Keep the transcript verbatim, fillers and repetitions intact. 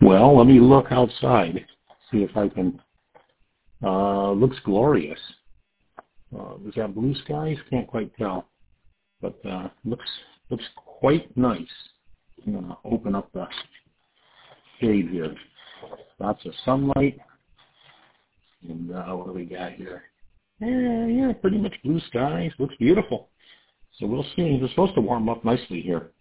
Well, let me look outside, see if I can. Uh, looks glorious. Uh, is that blue skies? Can't quite tell, but uh, looks looks quite nice. I'm gonna open up the shade here. Lots of sunlight, and uh, what do we got here? Yeah, yeah, pretty much blue skies. Looks beautiful. So we'll see. It's supposed to warm up nicely here.